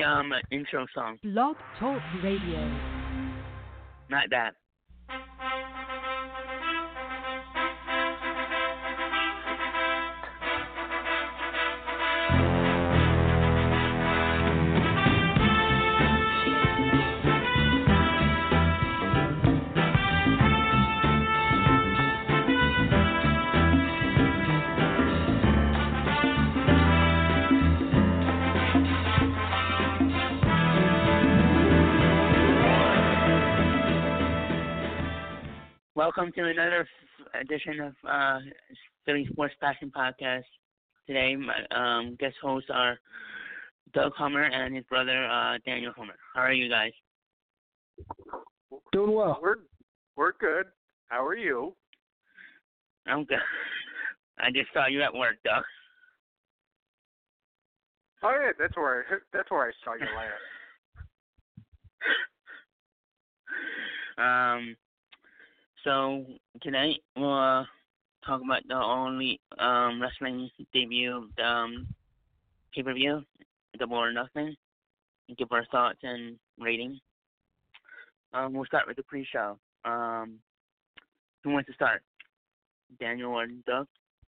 intro song. Blog Talk Radio. Not that. Welcome to another edition of Philly Sports Passion Podcast. Today, my guest hosts are Doug Hummer and his brother Daniel Hummer. How are you guys? Doing well. We're good. How are you? I'm good. I just saw you at work, Doug. Oh yeah, that's where I saw you last. So tonight we'll talk about the only wrestling debut pay-per-view, Double or Nothing, and give our thoughts and rating. We'll start with the pre-show. Who wants to start? Daniel or Doug?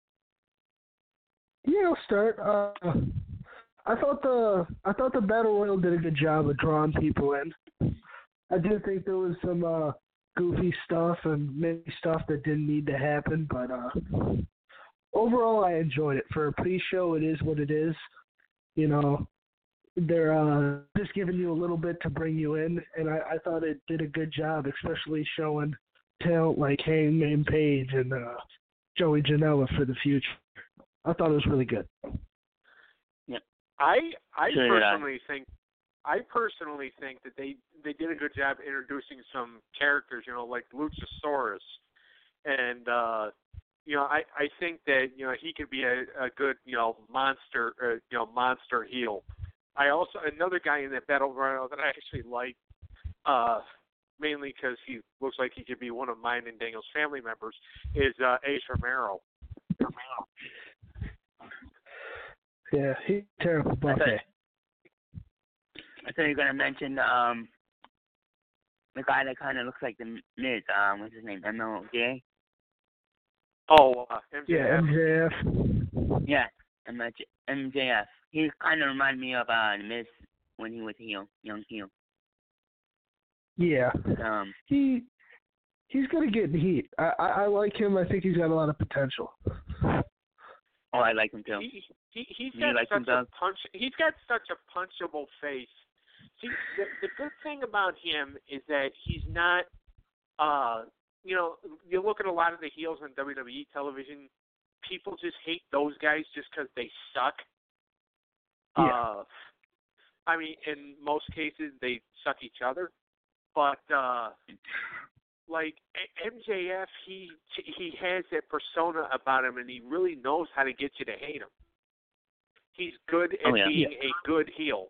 Yeah, I'll start. I thought the Battle Royal did a good job of drawing people in. I do think there was some goofy stuff and maybe stuff that didn't need to happen, but overall I enjoyed it. For a pre-show, it is what it is. You know, they're just giving you a little bit to bring you in, and I thought it did a good job, especially showing talent like Hangman Page and Joey Janela for the future. I thought it was really good. Yep. I personally think that they did a good job introducing some characters, like Luchasaurus, and I think that he could be a good monster heel. I also another guy in that Battle Royal that I actually like, mainly because he looks like he could be one of mine and Daniel's family members, is Ace Romero. Yeah, he's terrible buffet. I thought you were going to mention the guy that kind of looks like the Miz. What's his name? MLJ? Oh, MJF. Yeah, MJF. Yeah, MJF. He kind of reminded me of the Miz when he was young heel. Yeah. He's going to get heat. I like him. I think he's got a lot of potential. Oh, I like him too. He's got such a punchable face. See, the good thing about him is that he's not, you look at a lot of the heels on WWE television, people just hate those guys just because they suck. Yeah. I mean, in most cases, they suck each other. But, like, MJF, he has that persona about him, and he really knows how to get you to hate him. He's good at being a good heel.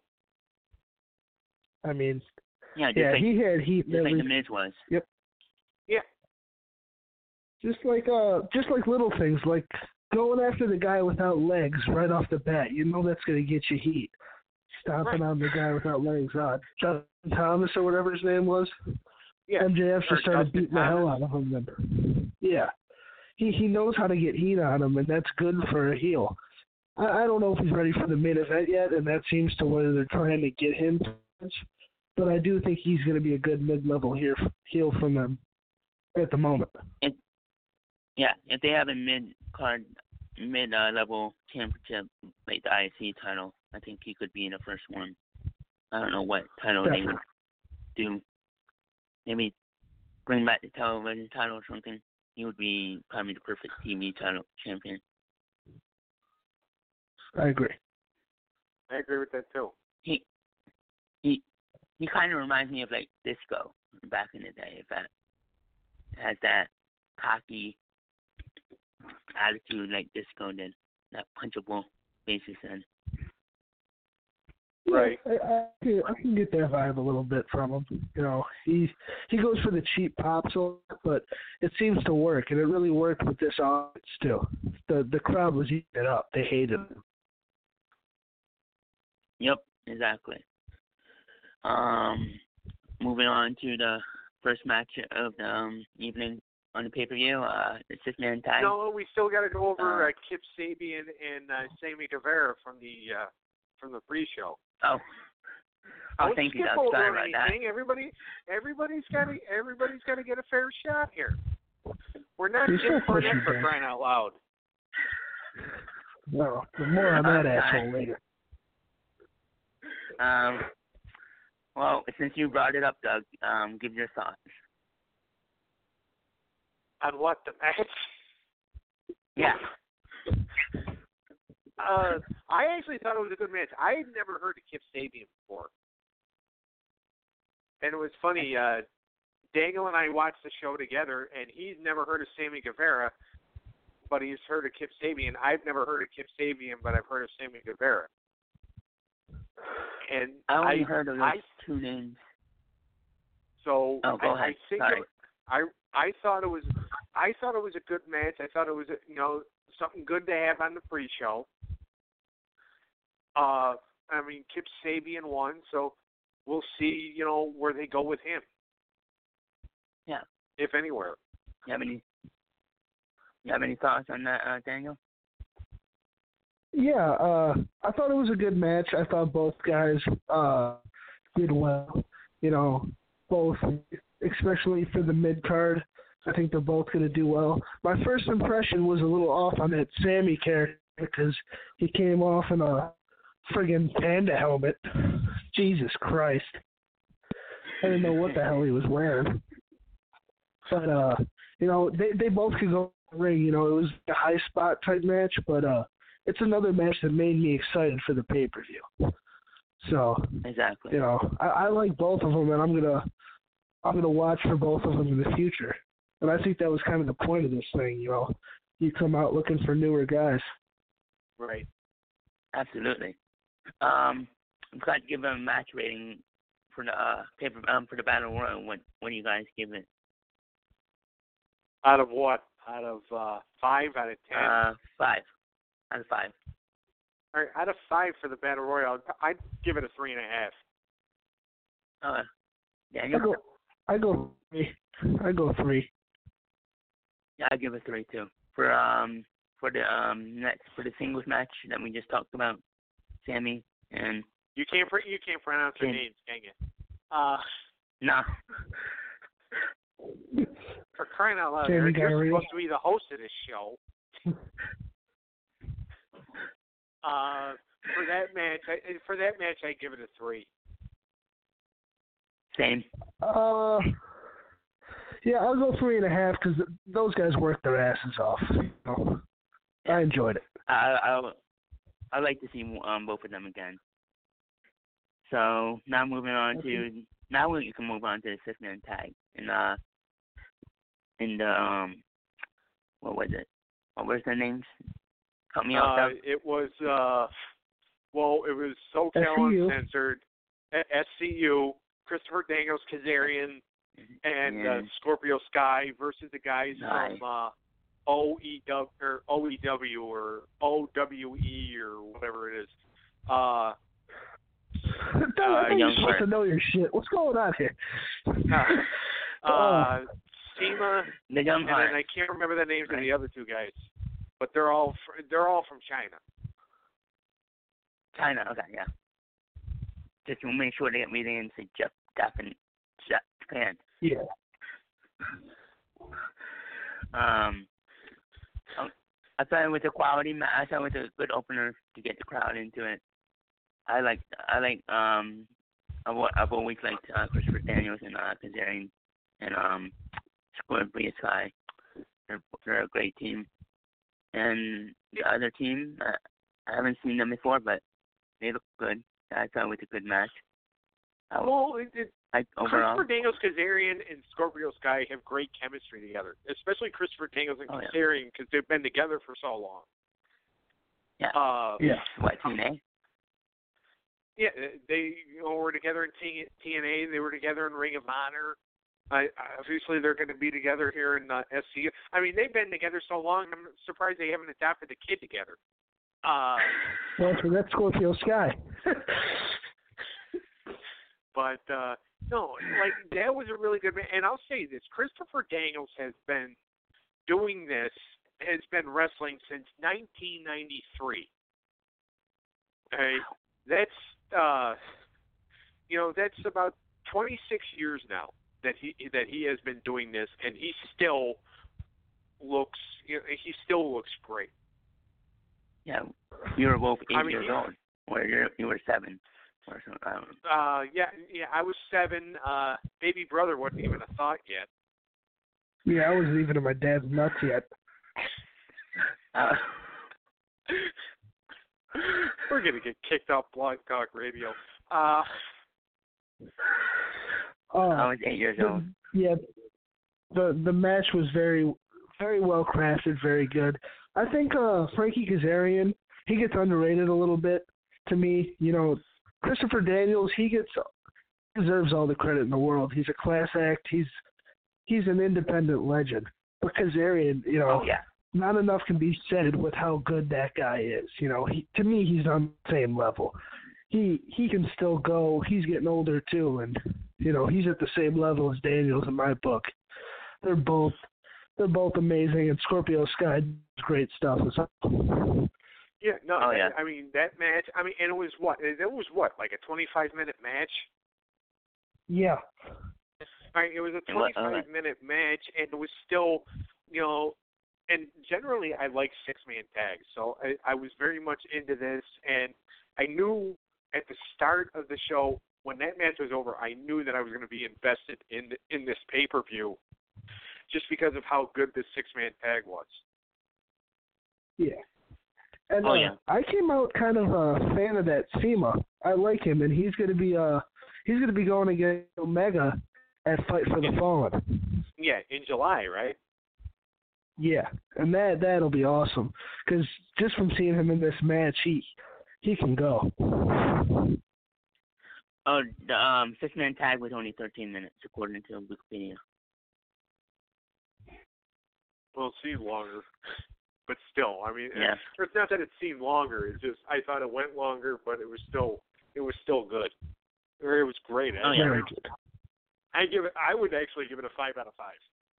I mean, he had heat. Just like the Miz was. Yep. Yeah. Just like little things, like going after the guy without legs right off the bat. You know that's going to get you heat. Stomping on the guy without legs. Justin Thomas or whatever his name was. Yeah. MJF just started beating the hell out of him. Yeah. He knows how to get heat on him, and that's good for a heel. I don't know if he's ready for the main event yet, and that seems to where they're trying to get him. But I do think he's going to be a good mid-level heel from them at the moment. If they have a mid-level championship, like the IC title, I think he could be in the first one. I don't know what title they would do. Maybe bring back the television title or something. He would be probably the perfect TV title champion. I agree with that too. He kind of reminds me of like Disco back in the day. If that has that cocky attitude like Disco did, that punchable basis and. Right. I can get that vibe a little bit from him. He goes for the cheap pops, but it seems to work, and it really worked with this audience too. The crowd was eating it up. They hated him. Yep, exactly. Moving on to the first match of the evening on the pay-per-view, the six-man tag. No, we still got to go over Kip Sabian and Sammy Guevara from the pre-show. Oh, thank you, Doug. Sorry about that. Everybody's got to get a fair shot here. We're not Jim Cornette for crying out loud. No, more on that asshole later. Well, since you brought it up, Doug, give your thoughts. On what, the match? Yeah. I actually thought it was a good match. I had never heard of Kip Sabian before. And it was funny, Daniel and I watched the show together, and he's never heard of Sammy Guevara, but he's heard of Kip Sabian. I've never heard of Kip Sabian, but I've heard of Sammy Guevara. And I only heard of those two names. So go ahead. Sorry. I thought it was a good match. I thought it was something good to have on the pre-show. Kip Sabian won, so we'll see, where they go with him. Yeah. If anywhere. You have any thoughts on that, Daniel? Yeah, I thought it was a good match. I thought both guys did well. Both, especially for the mid-card. I think they're both going to do well. My first impression was a little off on that Sammy character because he came off in a friggin' panda helmet. Jesus Christ. I didn't know what the hell he was wearing. But, they both could go in the ring. It was a high spot type match, but it's another match that made me excited for the pay-per-view. So, exactly. I like both of them, and I'm gonna watch for both of them in the future. And I think that was kind of the point of this thing. You come out looking for newer guys. Right. Absolutely. I'm glad to give them a match rating for the for the Battle Royal. What do you guys give it? Out of what? Out of 5 out of 10? 5 out of 5. All right, out of 5 for the Battle Royal, I'd give it a 3.5. Daniel? I go 3. Yeah, I give it 3 too. For the singles match that we just talked about, Sammy and you can't pronounce their names, can you? No. For crying out loud, Sammy you're supposed to be the host of this show. For that match, I give it a 3. Same. Yeah, I'll go 3.5 because those guys worked their asses off. I enjoyed it. I like to see both of them again. So now moving on you can move on to the six-man tag in the what was it? What was their names? Help me out. It was SoCal Uncensored, SCU, Christopher Daniels Kazarian, and Scorpio Sky versus the guys from OEW or OWE or whatever it is. You're supposed to know your shit. What's going on here? SEMA, and then I can't remember the names of the other two guys, but they're all from China. China, okay, yeah. Just to make sure they get me in and say Japan. Yeah. I thought it was a quality match. I thought it was a good opener to get the crowd into it. I've always liked Christopher Daniels and Kazarian and Scorpio Sky. They're a great team. And the other team, I haven't seen them before, but they look good. I thought it was a good match. Overall, Christopher Daniels, Kazarian, and Scorpio Sky have great chemistry together, especially Christopher Daniels and Kazarian because they've been together for so long. Yeah. What, TNA? Yeah, they were together in TNA. They were together in Ring of Honor. Obviously, they're going to be together here in SCU. I mean, they've been together so long, I'm surprised they haven't adopted a kid together. Well, that's Scorpio Sky. But no, like that was a really good match. And I'll say this: Christopher Daniels has been doing this, has been wrestling since 1993. Okay, that's that's about 26 years now that he has been doing this, and he still looks great. Yeah, you were both 8 years old, or you were 7, or something. I don't know. Yeah, I was 7. Baby brother wasn't even a thought yet. Yeah, I wasn't even in my dad's nuts yet. We're gonna get kicked off Blog Talk Radio. I was 8 years old. Yeah, the match was very, very well crafted, very good. I think Frankie Kazarian, he gets underrated a little bit to me. Christopher Daniels, he deserves all the credit in the world. He's a class act. He's an independent legend. But Kazarian, not enough can be said with how good that guy is. To me, he's on the same level. He can still go. He's getting older too, and he's at the same level as Daniels in my book. They're both amazing, and Scorpio Sky does great stuff as well. Yeah, no, oh, yeah. I mean that match. I mean, and it was what, like a 25-minute match. Yeah. It was a 25-minute match, and it was still, and generally I like 6-man tags, so I was very much into this, and I knew at the start of the show when that match was over, I knew that I was going to be invested in this pay-per-view, just because of how good this 6-man tag was. Yeah. And I came out kind of a fan of that CIMA. I like him, and he's going to be going against Omega at Fight for the Fallen. Yeah, in July, right? Yeah, and that'll be awesome because just from seeing him in this match, he can go. Oh, the 6-man tag was only 13 minutes according to Wikipedia. Well, it seemed longer, but still, I mean, yeah. It's not that it seemed longer. It's just I thought it went longer, but it was still good. Or it was great. Oh yeah. Very good. I would actually give it a 5 out of 5.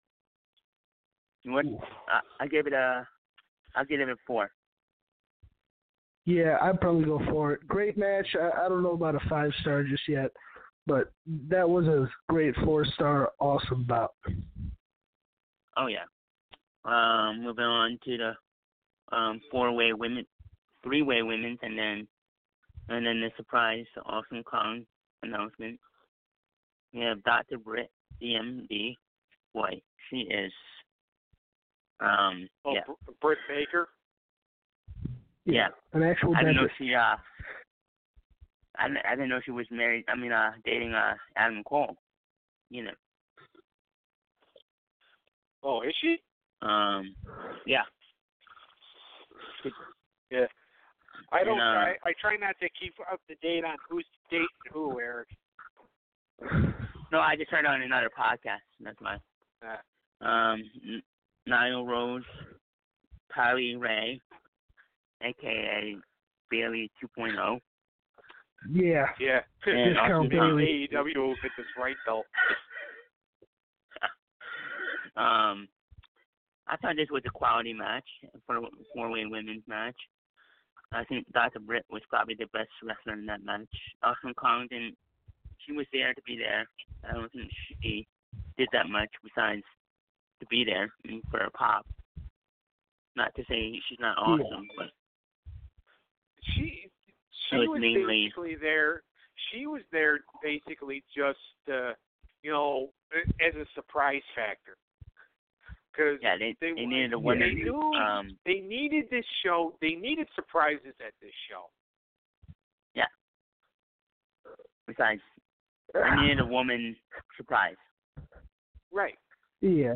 What? I'll give it a 4. Yeah, I'd probably go for it. Great match. I don't know about a 5-star just yet, but that was a great 4-star, awesome bout. Oh yeah. Moving on to the 3-way women's, and then the surprise Awesome Kong announcement. We have Dr. Britt, DMD. Boy, she is. Britt Baker. Yeah, an actual. I didn't know she. I didn't know she was married. I mean, dating Adam Cole. Oh, is she? Yeah. Yeah. I don't. I try not to keep up to date on who's dating who, Eric. No, I just heard on another podcast. That's why. Nyla Rose, Kylie Ray, a.k.a. Bailey 2.0. Yeah. Yeah. And Discount Bailey. AEW will get this right, though. I thought this was a quality match for a 4-way women's match. I think Dr. Britt was probably the best wrestler in that match. Awesome Kong she was there to be there. I don't think she did that much besides to be there for a pop. Not to say she's not awesome, but she was mainly basically there. She was there basically just as a surprise factor. Because they needed a woman. They needed this show. They needed surprises at this show. Yeah. Besides, they needed a woman surprise. Right. Yeah.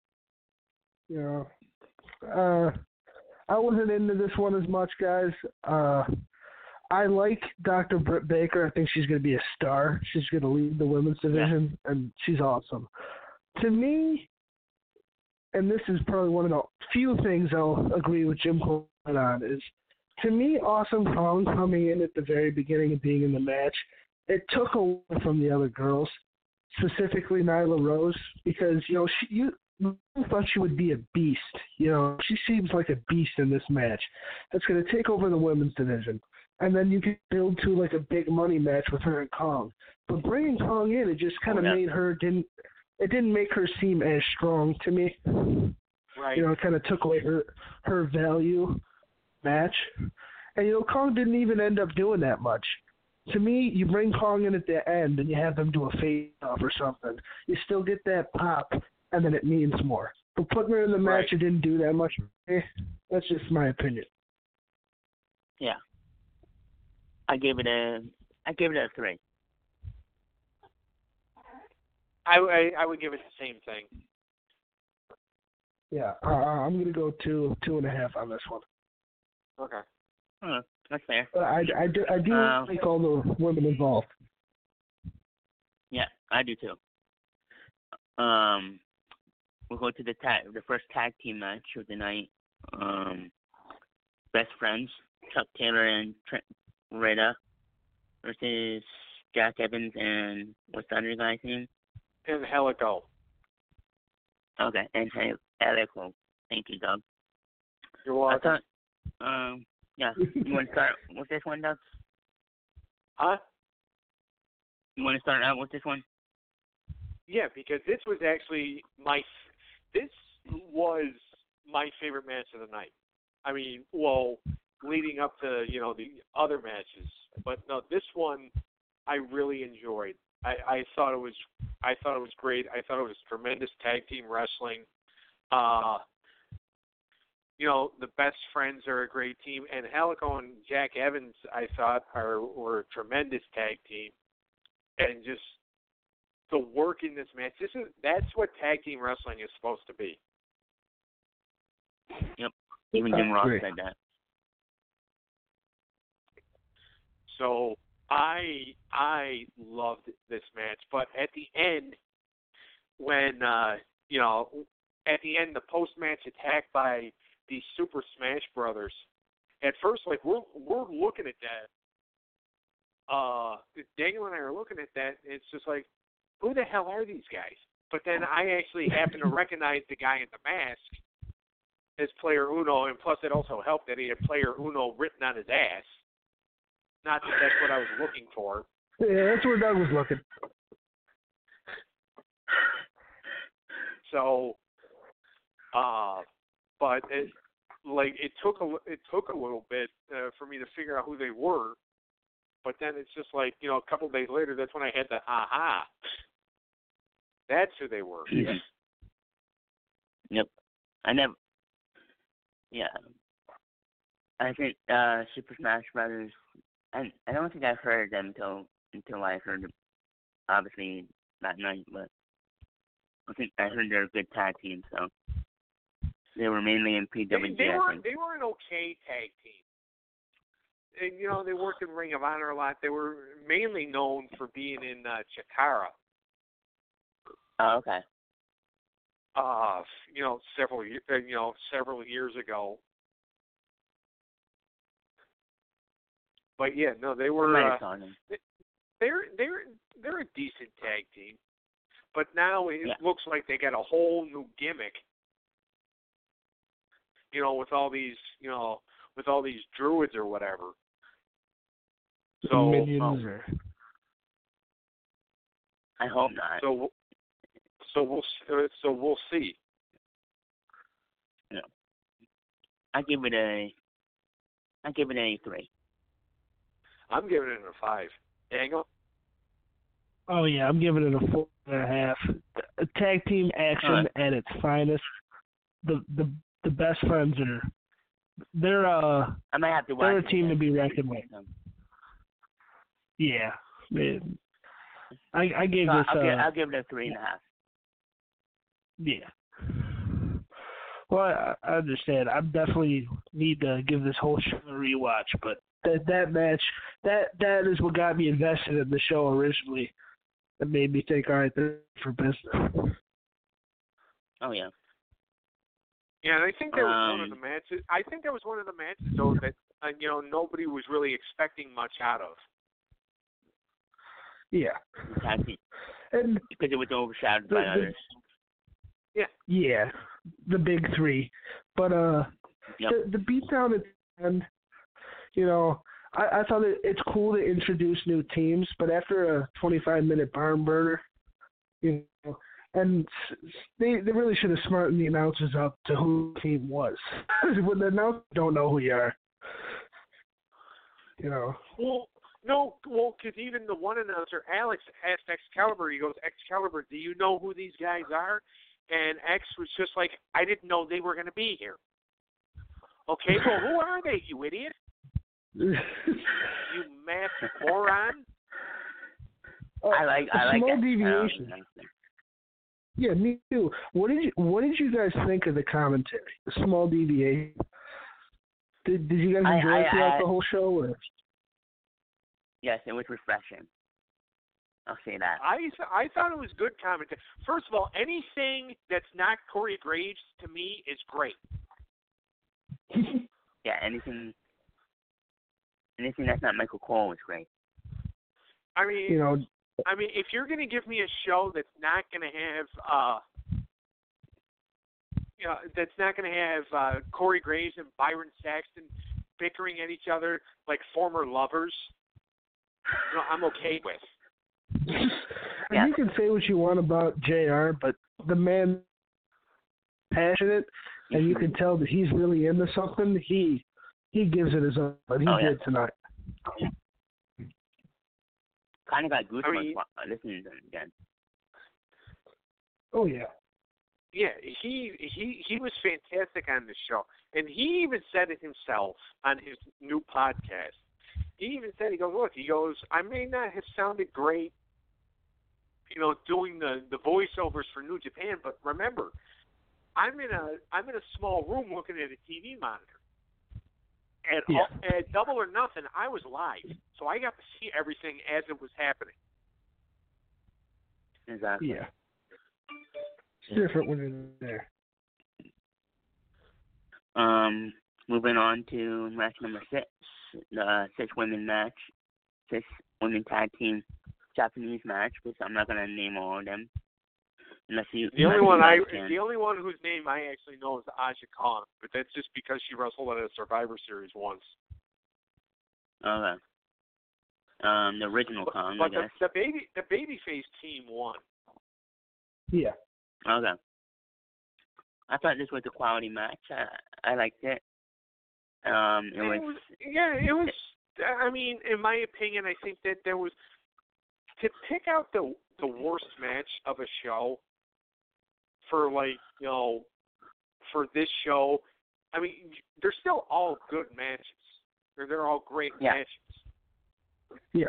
I wasn't into this one as much, guys. I like Dr. Britt Baker. I think she's going to be a star. She's going to lead the women's division, and she's awesome. To me, and this is probably one of the few things I'll agree with Jim Cornette on, is, to me, Awesome Kong coming in at the very beginning and being in the match it took away from the other girls, specifically Nyla Rose, because you thought she would be a beast. She seems like a beast in this match. That's going to take over the women's division, and then you can build to like a big money match with her and Kong. But bringing Kong in, it just kind of made her didn't make her seem as strong to me. Right. It kind of took away her value match. And Kong didn't even end up doing that much. To me, you bring Kong in at the end and you have them do a face-off or something. You still get that pop, and then it means more. But putting her in the match, it didn't do that much. That's just my opinion. Yeah. I gave it a 3. I would give it the same thing. Yeah, I'm gonna go 2.5 on this one. Okay. That's fair. But I do like all the women involved. Yeah, I do too. We'll go to the first tag team match of the night. Best Friends, Chuck Taylor and Trent Beretta versus Jack Evans and what's the other guy's name? And Helico. Okay, and Helico. Thank you, Doug. You're welcome. Yeah. You want to start with this one, Doug? Huh? You want to start out with this one? Yeah, because this was actually my favorite match of the night. I mean, well, leading up to the other matches, but no, this one I really enjoyed. I thought it was great. I thought it was tremendous tag team wrestling. The Best Friends are a great team, and Helico and Jack Evans, I thought, were a tremendous tag team, and just the work in this match. That's what tag team wrestling is supposed to be. Yep. Even Jim Ross said that. So I loved this match, but at the end, when at the end, the post-match attack by the Super Smash Brothers. At first, like we're looking at that. Daniel and I are looking at that. And it's just like, who the hell are these guys? But then I actually happen to recognize the guy in the mask as Player Uno, and plus it also helped that he had Player Uno written on his ass. Not that that's what I was looking for. Yeah, that's where Doug was looking. So, but it took a little bit for me to figure out who they were. But then it's just like, a couple of days later, that's when I had the aha. That's who they were. Yeah. Yep. Yeah. I think Super Smash Brothers. I don't think I've heard them until I heard them, obviously that night, but I think I heard they're a good tag team. So they were mainly in PWG. They were an okay tag team. And, they worked in Ring of Honor a lot. They were mainly known for being in Chikara. Oh, okay. Several years ago. But yeah, no, they were. They're a decent tag team, but now it looks like they got a whole new gimmick. With all these druids or whatever. So minions I hope not. So we'll see. Yeah. I give it a 3. I'm giving it a 5. Daniel? Oh yeah, I'm giving it a 4.5. A tag team action at its finest. The Best Friends they're I might have to watch they're a team to be reckoned with. Yeah, man. I gave this. I'll give it a 3.5. Yeah. Well, I understand. I definitely need to give this whole show a rewatch, but that match, that is what got me invested in the show originally. That made me think, all right, they're for business. Oh yeah. Yeah, and I think that was one of the matches. I think that was one of the matches, though, that nobody was really expecting much out of. Yeah. Tag team. And Because it was overshadowed by others. Yeah, the big three. But Yep. the beatdown at the end, you know, I thought it's cool to introduce new teams, but after a 25-minute barn burner, you know, and they really should have smartened the announcers up to who the team was. When the announcers don't know who you are, you know. Well, no, because even the one announcer, Alex, asked Excalibur, he goes, Excalibur, do you know who these guys are? And X was just like, I didn't know they were going to be here. Okay, well, who are they, you idiot? You masked moron? I like small that. deviation. Yeah, me too. What did you guys think of the commentary? The small deviation. Did you guys enjoy it throughout the whole show? Or? Yes, it was refreshing. I'll say that. I thought it was good commentary. First of all, anything that's not Corey Graves to me is great. Yeah, anything that's not Michael Cole is great. I mean, you know, if you're going to give me a show that's not going to have, Corey Graves and Byron Saxton bickering at each other like former lovers, you know, I'm okay with. And you can say what you want about JR, but the man passionate, and you can tell that he's really into something. He gives it his all, but he did tonight. Kind of got goosebumps listening to him again. Oh yeah. Yeah, he was fantastic on the show, and he even said it himself on his new podcast. He even said, he goes, I may not have sounded great, you know, doing the voiceovers for New Japan, but remember, I'm in a small room looking at a TV monitor. At Double or Nothing, I was live, so I got to see everything as it was happening. Exactly. Yeah. It's different when you're there. Moving on to match number 6, the 6-women match, 6-women tag team Japanese match, which I'm not gonna name all of them. The only one whose name I actually know is Aja Kong, but that's just because she wrestled at a Survivor Series once. Okay. The original Kong, but I guess. The babyface team won. Yeah. Okay. I thought this was a quality match. I liked it. It was. I mean, in my opinion, I think that there was, to pick out the worst match of a show for, like, you know, for this show. I mean, they're still all good matches. They're all great matches. Yeah.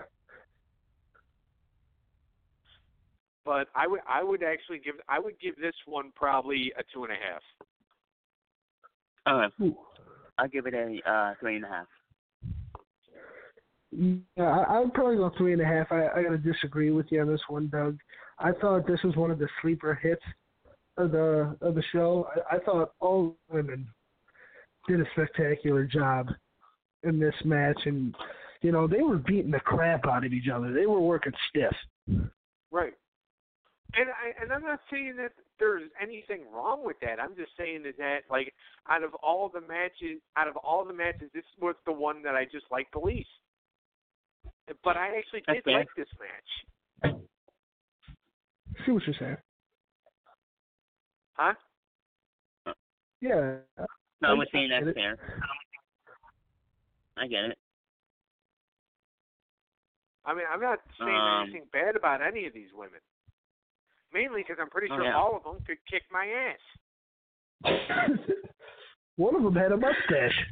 But I would give this one probably a 2.5. Okay. I'll give it a 3.5. Yeah, I would probably go 3.5. I gotta disagree with you on this one, Doug. I thought this was one of the sleeper hits of the show. I thought all women did a spectacular job in this match, and you know they were beating the crap out of each other. They were working stiff. Right. And I'm not saying that there's anything wrong with that. I'm just saying that like out of all the matches, this was the one that I just liked the least. But I actually did like this match. See what you're saying? Huh? Yeah. No, I was saying that's fair. I get it. I mean, I'm not saying anything bad about any of these women. Mainly because I'm pretty sure all of them could kick my ass. One of them had a mustache.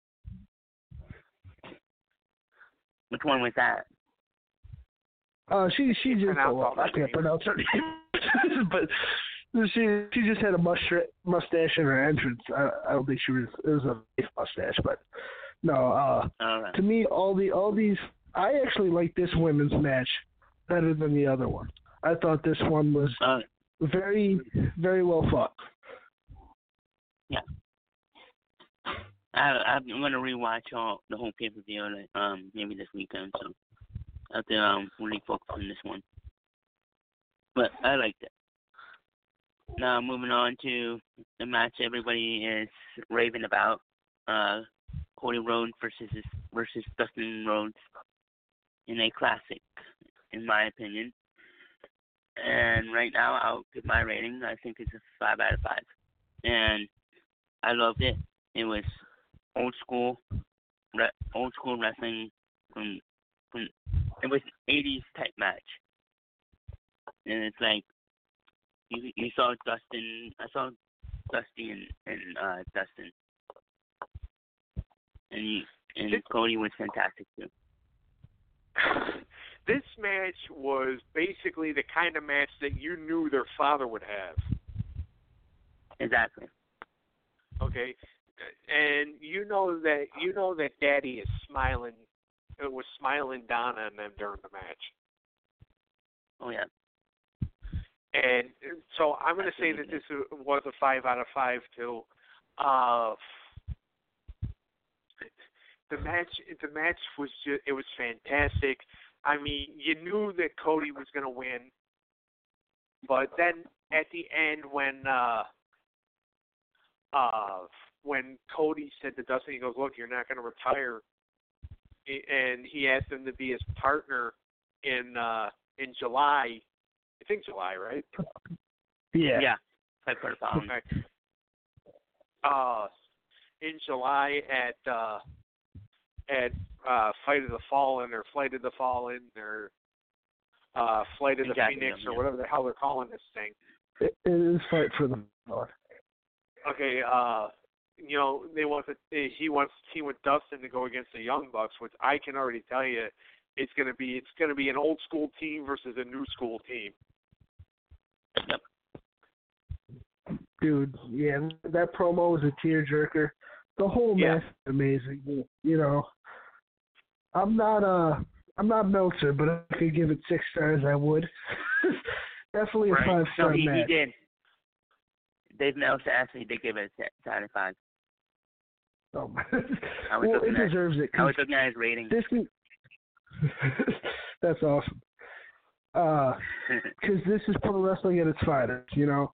Which one was that? She just I can't pronounce her name, but she just had a mustache in her entrance. I don't think it was a fake mustache, but no. To me, all these, I actually like this women's match better than the other one. I thought this one was very, very well fought. Yeah. I'm going to rewatch the whole pay-per-view maybe this weekend, so have to really focus on this one. But I liked it. Now moving on to the match everybody is raving about. Cody Rhodes versus Dustin Rhodes in a classic, in my opinion. And right now, I'll give my rating. I think it's a 5 out of 5. And I loved it. It was old school wrestling from it was 80s type match. And it's like you saw Dustin. I saw Dusty and Dustin. And Cody was fantastic too. This match was basically the kind of match that you knew their father would have. Exactly. Okay, and you know that Daddy is smiling. It was smiling down on them during the match. Oh yeah. And so I'm going to say that this was a 5 out of 5 too. The match was it was fantastic. I mean, you knew that Cody was going to win, but then at the end when Cody said to Dustin, he goes, "Look, you're not going to retire," and he asked him to be his partner in July. I think July, right? Yeah. Yeah. Okay. In July at Fight of the Fallen or Flight of the Fallen or Flight of the Phoenix or whatever the hell they're calling this thing. It is Fight for the Fallen. Okay, he wants Team with Dustin to go against the Young Bucks, which I can already tell you it's gonna be an old school team versus a new school team. Yep. Dude, yeah, that promo was a tearjerker. The whole match is amazing. You know, I'm not Meltzer, but if I could give it 6 stars, I would. Definitely a 5-star match. He did. Dave Meltzer actually did give it a 7 out of 5. Oh, It deserves it. I was looking at his rating. That's awesome. Because this is pro wrestling at its finest, you know.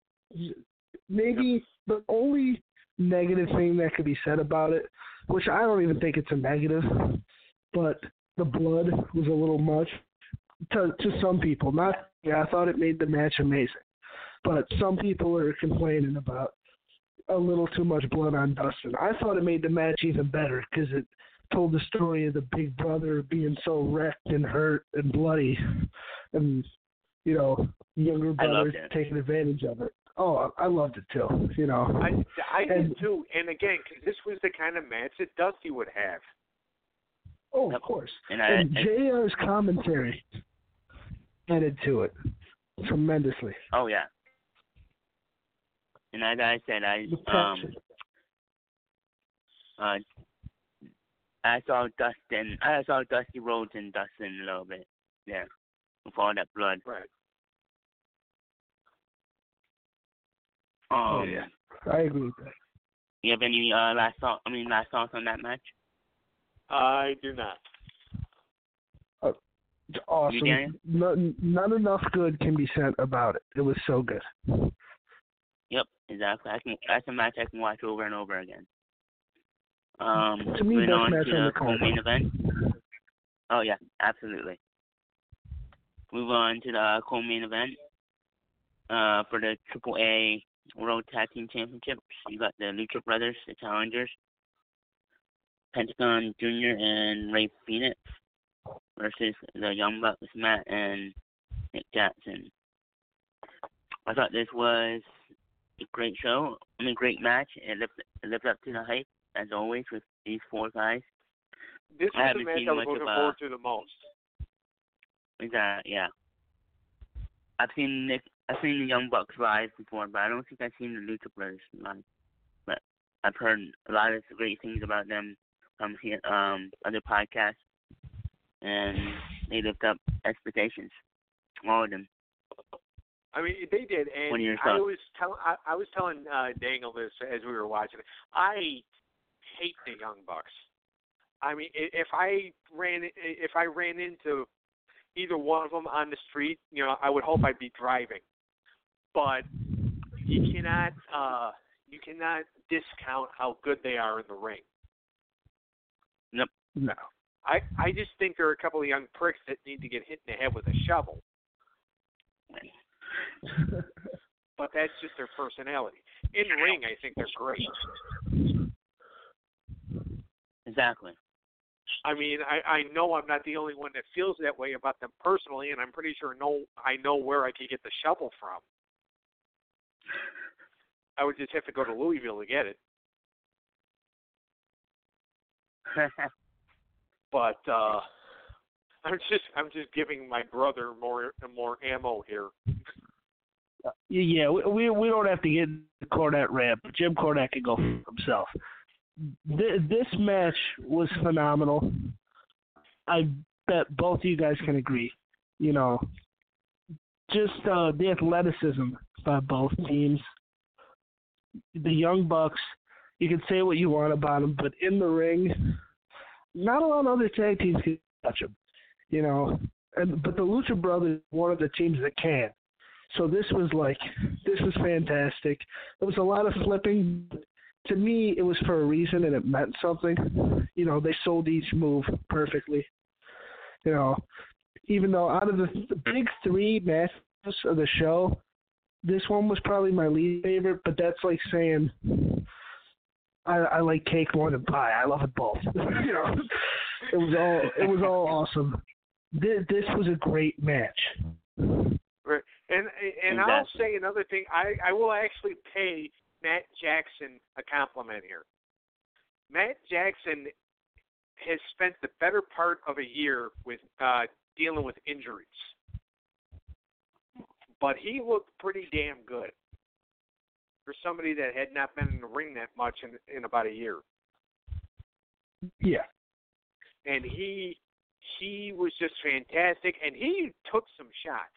Maybe the only negative thing that could be said about it, which I don't even think it's a negative, but the blood was a little much to some people. I thought it made the match amazing, but some people are complaining about a little too much blood on Dustin. I thought it made the match even better because it told the story of the big brother being so wrecked and hurt and bloody, and younger brother taking advantage of it. Oh, I loved it too. You know, I did too. And again, because this was the kind of match that Dusty would have. Oh, of course. And JR's commentary added to it tremendously. Oh yeah. And as I said, I saw Dusty Rhodes and Dustin a little bit. Yeah, with all that blood. Right. Yeah, I agree with that. You have any last thoughts on that match? I do not. It's awesome. Not enough good can be said about it. It was so good. Yep, exactly. That's a match I can watch over and over again. To me, best match on the card. Main event. Oh yeah, absolutely. Move on to the co-main event. For the AAA World Tag Team Championships, you got the Lucha Brothers, the challengers, Pentagon Jr. and Rey Fenix versus the Young Bucks, Matt and Nick Jackson. I thought this was a great show. Great match. It lived up to the hype, as always, with these 4 guys. This was the match I was looking forward to the most. Yeah. I've seen the Young Bucks live before, but I don't think I've seen the Lucha Brothers live. But I've heard a lot of great things about them from other podcasts, and they lived up expectations, all of them. I mean, they did, and I was telling Dangle this as we were watching it. I hate the Young Bucks. I mean, if I ran into either one of them on the street, I would hope I'd be driving. But you cannot discount how good they are in the ring. Nope. No. I just think there are a couple of young pricks that need to get hit in the head with a shovel. But that's just their personality. In the ring, I think they're great. Exactly. I mean, I know I'm not the only one that feels that way about them personally, and I'm pretty sure I know where I could get the shovel from. I would just have to go to Louisville to get it. But I'm just giving my brother more ammo here. Yeah, we don't have to get the Cornette rant, but Jim Cornette can go for himself. This match was phenomenal. I bet both of you guys can agree. Just the athleticism by both teams. The Young Bucks, you can say what you want about them, but in the ring, not a lot of other tag teams can touch them. But the Lucha Brothers are one of the teams that can. So this was fantastic. There was a lot of flipping. To me, it was for a reason, and it meant something. They sold each move perfectly. Even though out of the big three matches of the show, this one was probably my least favorite, but that's like saying I like cake more than pie. I love it both. It was all awesome. This was a great match. Right. And exactly. I'll say another thing. I will actually pay Matt Jackson a compliment here. Matt Jackson has spent the better part of a year with dealing with injuries. But he looked pretty damn good for somebody that had not been in the ring that much in about a year. Yeah. And he was just fantastic, and he took some shots.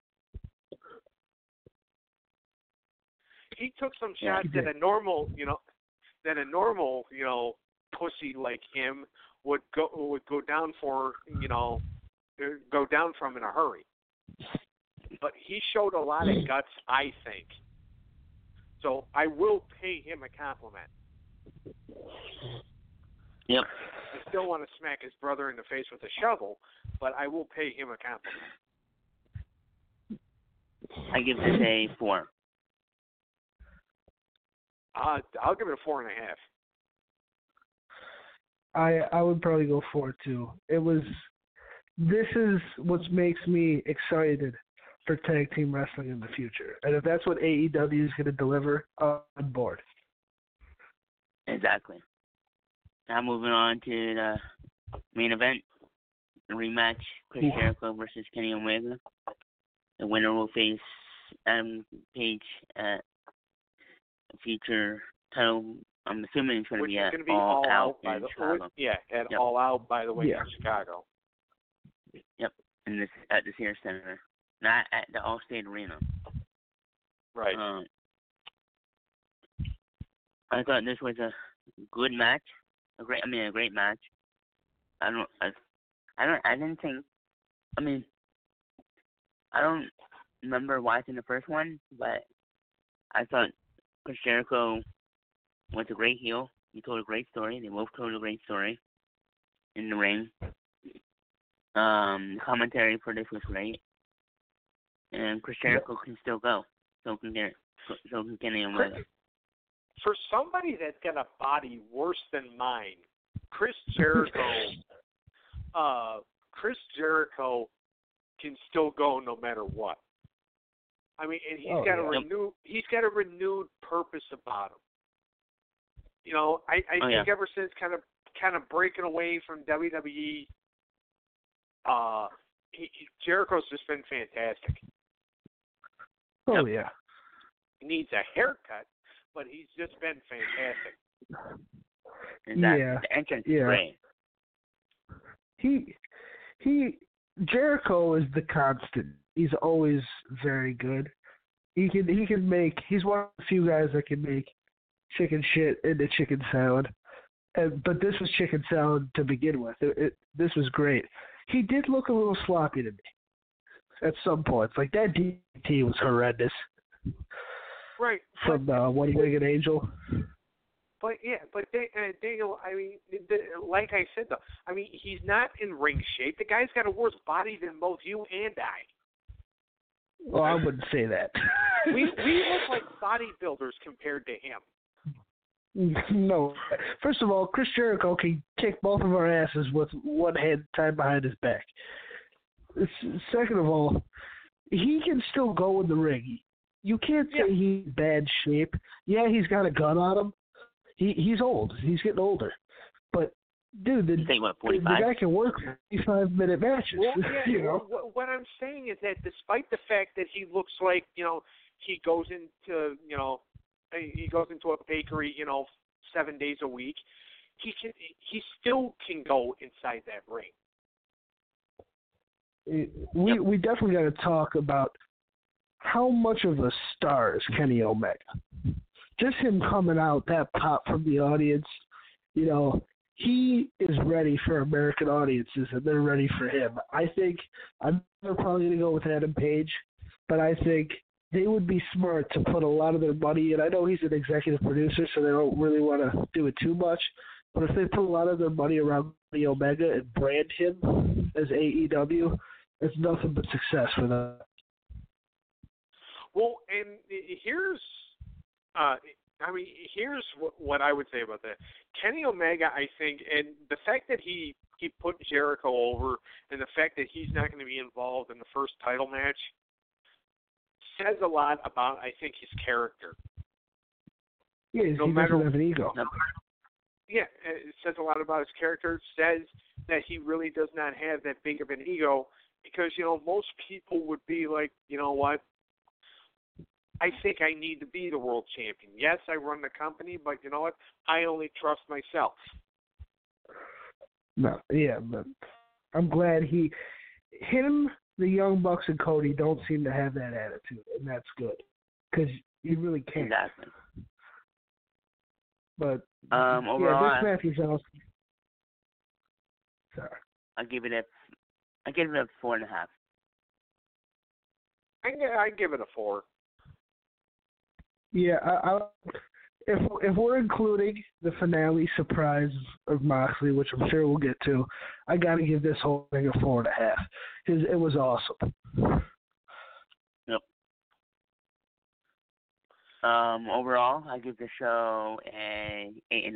He took some shots that a normal pussy like him would go down for, go down from in a hurry. But he showed a lot of guts, I think. So I will pay him a compliment. Yep. I still want to smack his brother in the face with a shovel, but I will pay him a compliment. I give this a 4. I'll give it a 4.5. I would probably go 4 too. This is what makes me excited for tag team wrestling in the future. And if that's what AEW is going to deliver, I'm on board. Exactly. Now moving on to the main event, the rematch, Chris Jericho versus Kenny Omega. The winner will face Adam Page at a future title. I'm assuming it's going to be at All Out in Chicago. At All Out, by the way, in Chicago. Yep, at the Sears Center, not at the Allstate Arena. Right. I thought this was a good match, a great match. I don't remember watching the first one, but I thought Chris Jericho was a great heel. He told a great story. They both told a great story in the ring. The commentary for this was great. And Chris Jericho can still go. So can Kenny Omega. For somebody that's got a body worse than mine, Chris Jericho can still go no matter what. I mean, and he's got a renewed purpose about him. I think ever since kind of breaking away from WWE, Jericho's just been fantastic. Oh yeah. He needs a haircut, but he's just been fantastic. Yeah. The entrance is great. Jericho is the constant. He's always very good. He's one of the few guys that can make chicken shit into chicken salad. but this was chicken salad to begin with. This was great. He did look a little sloppy to me at some points. Like that DT was horrendous. Right. From One Winged Angel. But Daniel, I mean, like I said though, I mean, he's not in ring shape. The guy's got a worse body than both you and I. Well, I wouldn't say that. we look like bodybuilders compared to him. No. First of all, Chris Jericho can kick both of our asses with one hand tied behind his back. Second of all, he can still go in the ring. You can't say he's in bad shape. Yeah, he's got a gun on him. He's old. He's getting older. But, dude, the guy can work 45-minute matches. Well, yeah, you know? What I'm saying is that despite the fact that he looks like, he goes into a bakery, 7 days a week, he still can go inside that ring. We definitely got to talk about how much of a star is Kenny Omega. Just him coming out, that pop from the audience, he is ready for American audiences, and they're ready for him. I think I'm probably going to go with Adam Page, but I think they would be smart to put a lot of their money in. I know he's an executive producer, so they don't really want to do it too much, but if they put a lot of their money around Kenny Omega and brand him as AEW, it's nothing but success for them. Well, and here's what I would say about that. Kenny Omega, I think, and the fact that he put Jericho over, and the fact that he's not going to be involved in the first title match, says a lot about, I think, his character. Yeah, he doesn't have an ego. Yeah, it says a lot about his character. It says that he really does not have that big of an ego, because, most people would be like, you know what, I think I need to be the world champion. Yes, I run the company, but you know what? I only trust myself. No, yeah, but I'm glad him, the Young Bucks, and Cody don't seem to have that attitude, and that's good, because you really can't. Exactly. But overall, this match is awesome. Sorry. I give it a 4.5. I give it a 4. Yeah, if we're including the finale surprise of Moxley, which I'm sure we'll get to, I got to give this whole thing a 4.5 because it was awesome. Yep. Overall, I give the show a 8.5.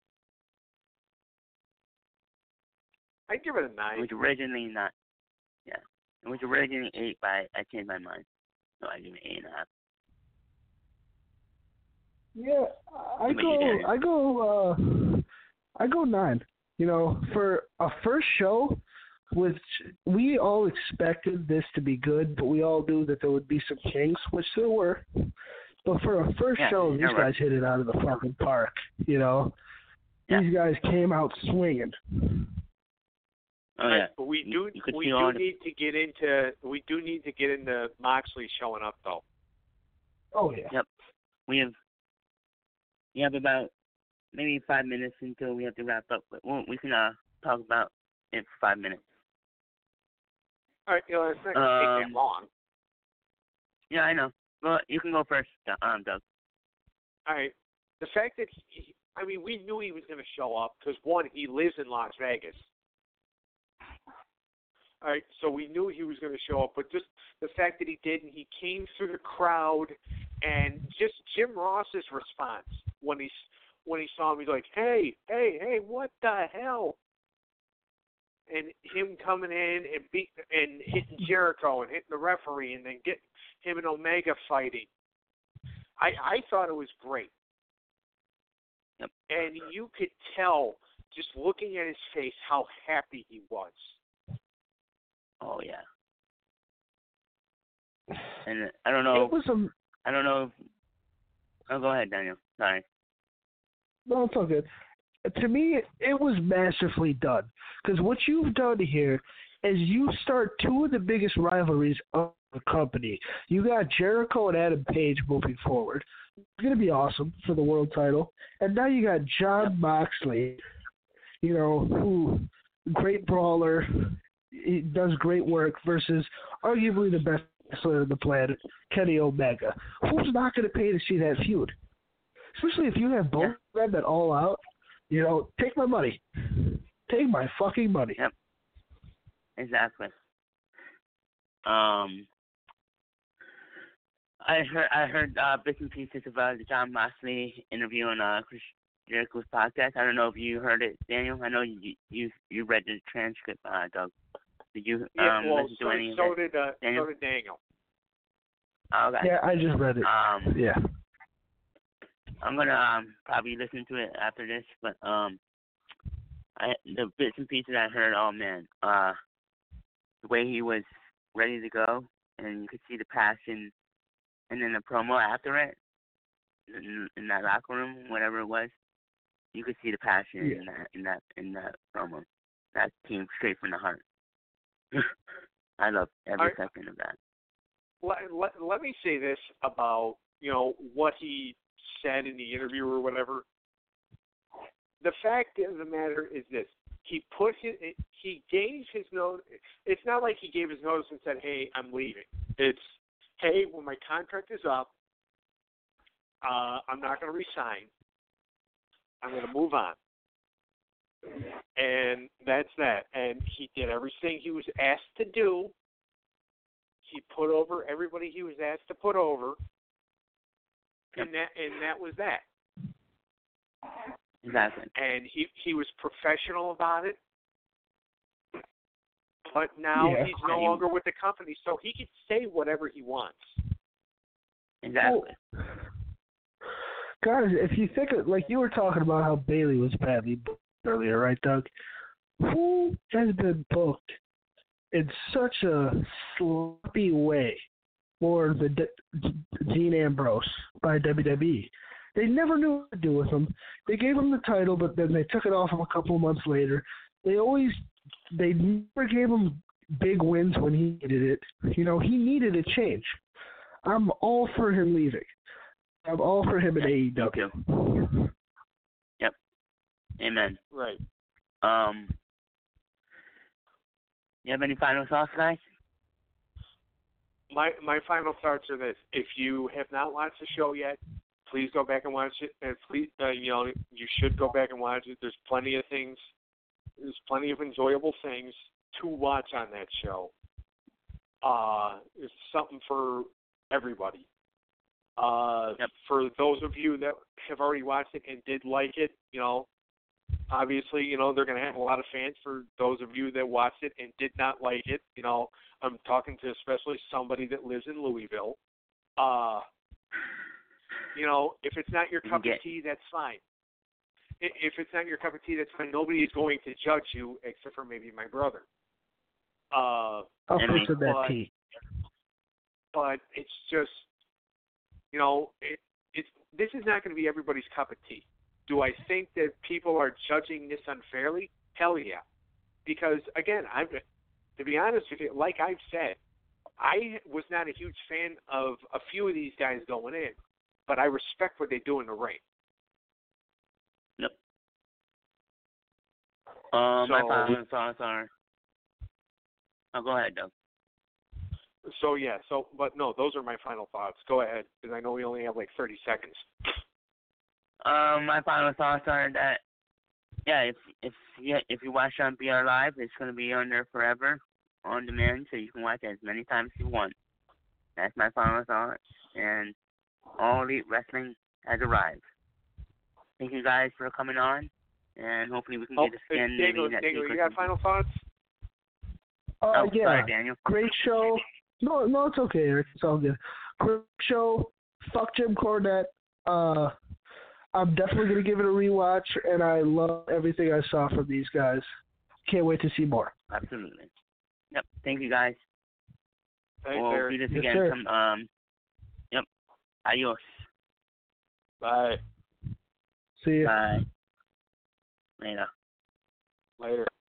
I give it a 9. It was originally not. Yeah, it was originally 8, but I changed my mind, so I give it 8.5. Yeah, I go 9. For a first show, which we all expected this to be good, but we all knew that there would be some kinks, which there were. But for a first show, these guys hit it out of the fucking park. These guys came out swinging. Oh yeah, but we do need to get into Moxley showing up though. Oh yeah. Yep. We have about maybe 5 minutes until we have to wrap up, but we can talk about it for 5 minutes. All right, it's not going to take that long. Yeah, I know. Well, you can go first, Doug. All right. The fact that we knew he was going to show up because, one, he lives in Las Vegas. All right, so we knew he was going to show up, but just the fact that he didn't, he came through the crowd, and just Jim Ross's response when he saw him, he's like, hey, what the hell? And him coming in and hitting Jericho and hitting the referee, and then get him and Omega fighting. I thought it was great. Yep. And you could tell just looking at his face how happy he was. Oh yeah. And I don't know. I don't know. Oh, go ahead, Daniel. Sorry. No, it's all good. To me, it was masterfully done. Because what you've done here is you start two of the biggest rivalries of the company. You got Jericho and Adam Page moving forward. It's going to be awesome for the world title. And now you got John Moxley, who great brawler, he does great work versus arguably the best wrestler on the planet, Kenny Omega. Who's not going to pay to see that feud? Especially if you have both of them at All Out. Take my money. Take my fucking money. Yep. Exactly. I heard bits and pieces about the John Moxley interview on Chris Jericho's podcast. I don't know if you heard it, Daniel. I know you read the transcript, Doug. Did you listen to any of it? So did Daniel. Okay. Yeah, I just read it. Yeah. I'm gonna probably listen to it after this, but the bits and pieces I heard, oh man, the way he was ready to go, and you could see the passion, and then the promo after it, in that locker room, whatever it was, you could see the passion in that promo. That came straight from the heart. I love every second of that. Let me say this about what he said in the interview or whatever. The fact of the matter is this: he gave his notice. It's not like he gave his notice and said, "Hey, I'm leaving." It's, "Hey, when my contract is up, I'm not going to resign. I'm going to move on." And that's that. And he did everything he was asked to do. He put over everybody he was asked to put over. And that was that. Exactly. And he was professional about it. But now he's no longer with the company, so he can say whatever he wants. Exactly. Well, guys, if you think like you were talking about how Bayley was badly booked earlier, right, Doug? Who has been booked in such a sloppy way for the Dean Ambrose by WWE? They never knew what to do with him. They gave him the title, but then they took it off him a couple of months later. They never gave him big wins when he needed it. He needed a change. I'm all for him leaving. I'm all for him in AEW. Yep. Amen. Right. You have any final thoughts, guys? My final thoughts are this: if you have not watched the show yet, please go back and watch it. And please, you should go back and watch it. There's plenty of things. There's plenty of enjoyable things to watch on that show. It's something for everybody. For those of you that have already watched it and did like it, obviously, they're going to have a lot of fans. For those of you that watched it and did not like it, I'm talking to especially somebody that lives in Louisville. If it's not your cup of tea, that's fine. If it's not your cup of tea, that's fine. Nobody is going to judge you except for maybe my brother. I'll fix that tea. But it's just, this is not going to be everybody's cup of tea. Do I think that people are judging this unfairly? Hell yeah. Because, again, to be honest with you, like I've said, I was not a huge fan of a few of these guys going in, but I respect what they do in the ring. Yep. My final thoughts are... Oh, go ahead, Doug. But no, those are my final thoughts. Go ahead, because I know we only have like 30 seconds. My final thoughts are that, if you watch on BR Live, it's going to be on there forever, on demand, so you can watch it as many times as you want. That's my final thoughts, and All Elite Wrestling has arrived. Thank you guys for coming on, and hopefully we can get this again. Daniel, you got final thoughts? Yeah. Sorry, Daniel. Great show. No, it's okay, Eric. It's all good. Great show. Fuck Jim Cornette. I'm definitely going to give it a rewatch, and I love everything I saw from these guys. Can't wait to see more. Absolutely. Yep. Thank you, guys. Thanks, we'll Eric. do this Yes, again. sir. Yep. Adios. Bye. See you. Bye. Later. Later.